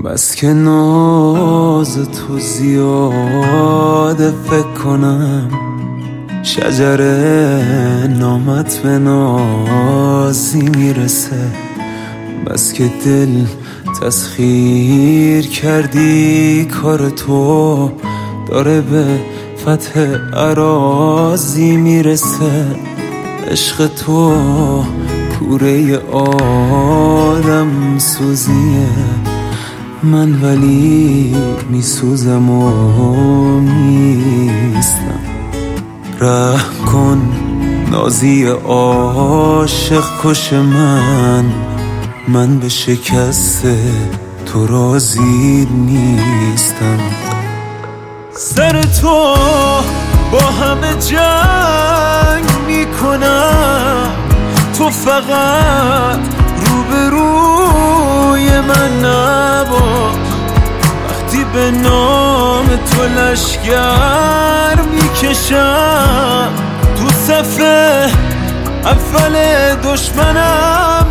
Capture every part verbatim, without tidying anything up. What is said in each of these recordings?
بس که ناز تو زیاده، فکر کنم شجر نامت به نازی میرسه. بس که دل تسخیر کردی، کار تو داره به فتح اراضی میرسه. عشق تو کوره آدم سوزیه، من ولی میسوزم و میستم. رحم کن نازی عاشق کش من، من به شکست تو راضی نیستم. سر تو با همه جنگ میکنم، تو فقط روبروی من نباش. وقتی به نام تو لشگر میکشم، تو صفحه اول دشمنم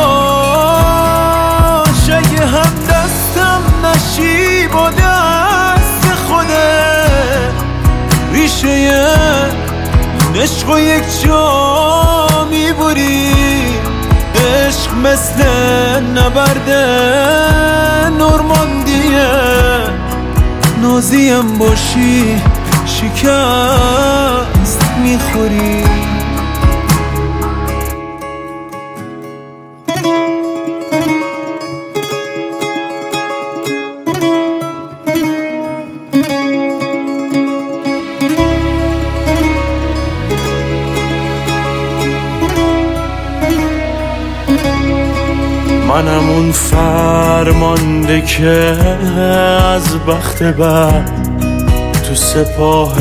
نباش. اگه هم دستم نشی با دست خوده، ریشه این عشق و یک جا میبری. عشق مثل نبرد نورماندیه، نازیم باشی شکست میخوری. منم اون فرمانده که از بخت بد تو سپاه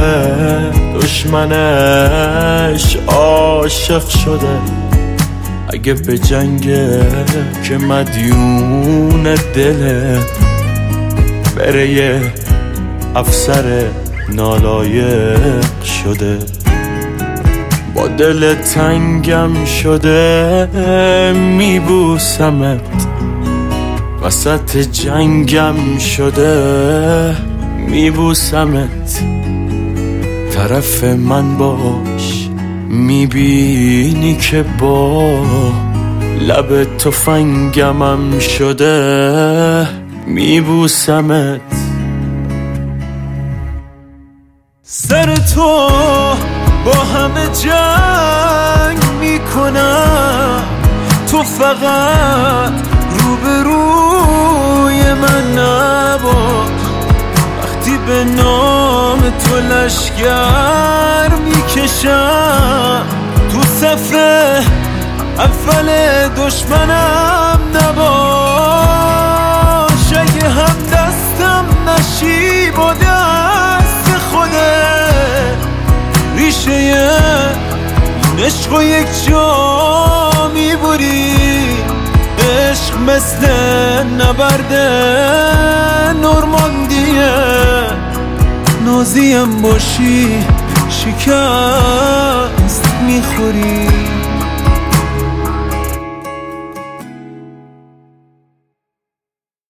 دشمنش عاشق شده. اگه به جنگه که مدیون دله، بره یه افسر نالایق شده. با دل تنگم شده میبوسمت، وسط جنگم شده میبوسمت. طرف من باش، میبینی که با لب تفنگمم شده میبوسمت. سر تو با همه جنگ میکنم، تو فقط روبروی من نباش. وقتی به نام تو لشگر میکشم، تو صفحه اول دشمنم نباش. اگه هم دستم نشی با دست خوده، ریشه این عشق و یک جا میبری. عشق مثل نبرد نورماندیه، نازیم باشی شکست میخوری.